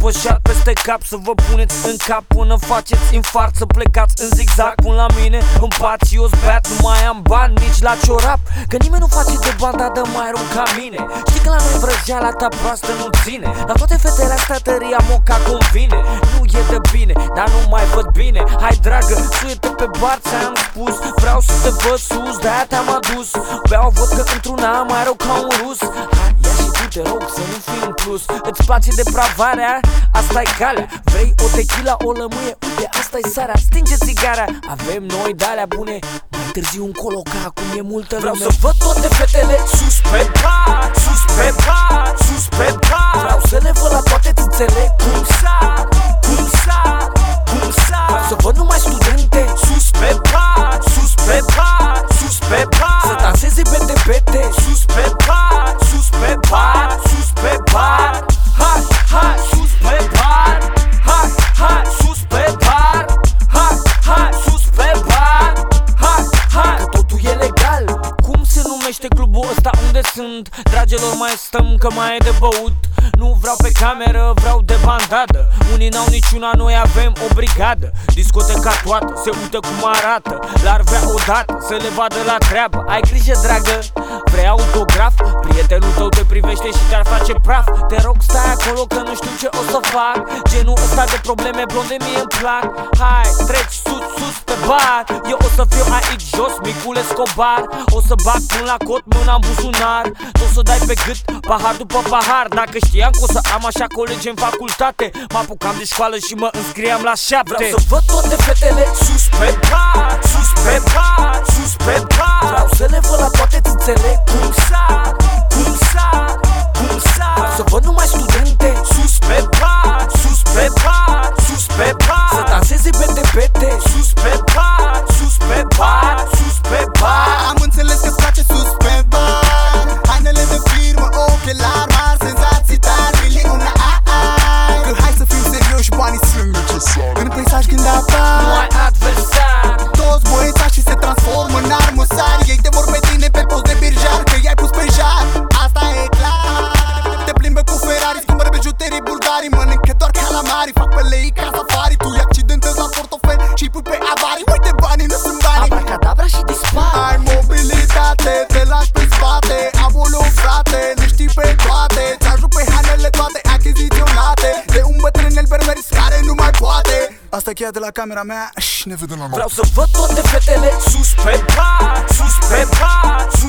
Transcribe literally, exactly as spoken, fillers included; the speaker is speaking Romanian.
pășat peste cap, să vă puneți în cap până faceți infart, să plecați în zigzag până la mine în pat și eu zbeat. Nu mai am bani nici la ciorap, că nimeni nu face de banda de mai rău ca mine. Știi că la noi vrăjeala ta proastă nu ține, la toate fetele astea tăria moca convine. Nu e de bine, dar nu mai văd bine. Hai dragă, suie-te pe bar, ți-am spus. Vreau să te văd sus, de-aia te-am adus. Beau vodcă într-una mai rău ca un rus. Hai, ia și tu te rog să nu fii în plus. Îți place depravarea? Asta-i calea. Vrei o tequila, o lămâie? Uite, asta-i sarea. Stinge țigara, avem noi de-alea bune. Mai târziu încolo, că acum e multă lume. Vreau să văd toate fetele sus pe bar, sus pe bar, sus pe bar. Vreau să le văd la toate țâțele cum sar, cum sar, cum sar. Vreau să văd numai studente sus pe bar, sus pe bar, sus pe bar. Să danseze bete-bete sus pe bar, sus pe bar, sus pe bar. Hai, hai, sus pe bar. Hai, hai, sus pe bar. Hai, hai, sus pe bar. Hai, hai, că totul e legal. Cum se numește clubul ăsta unde sunt? Dragilor, mai stăm că mai e de băut. Nu vreau pe cameră, vreau de bandadă. Unii n-au niciuna, noi avem o brigadă. Discoteca toată, se uită cum arată. L-ar vrea odată, să le vadă la treabă. Ai grijă, dragă, vrei autograf? Prietenul tău te privește și te-ar face praf. Te rog, stai acolo că nu știu ce o să fac. Genul ăsta de probleme blonde mie-mi plac. Hai, treci sus, sus pe bar. Eu o să fiu aici jos, micul Escobar. O să bag până la cot, mâna în buzunar. Tu o să dai pe gât, pahar după pahar. Dacă știam că o să am așa colegi în facultate, mă apucam de școală și mă înscriam la șapte. Vreau să văd toate fetele sus pe bar, sus pe bar, sus pe bar. Vreau să le văd la toate țâțele cum sar, cum sar, cum sar. Vreau să văd numai studente sus pe bar, sus pe bar, sus pe bar. Să danseze bete-bete sus pe bar, sus pe bar, sus pe bar. Am înțeles că-ți place sus pe bar. Hainele de firmă, ochelari mari, senzații tari, miliune ai. Că hai să fim serioși, banii sunt necesari. În peisaj când apar, nu ai adversar. toți băiețași și se transformă în armăsari. Ei te vor pe tine pe post de birjar, că i-ai pus pe jar, asta e clar. Te plimbă cu Ferrari, scumpără bijuterii bulgarii. Mănâncă doar calamari, fac pe lei ca safari. Tu îi accidentezi la portofel și pui pe avarii. Uite, banii nu sunt banii, Abracadabra și dispar. ai mobilitate, te lași pe spate. Aoleu frate, le știi pe toate. Ți-ajut pe hainele toate achiziționate de un bătrân elbermeris care nu mai poate. Asta e cheia de la camera mea și ne vedem la nou. Vreau să văd toate fetele sus pe bar, sus pe bar,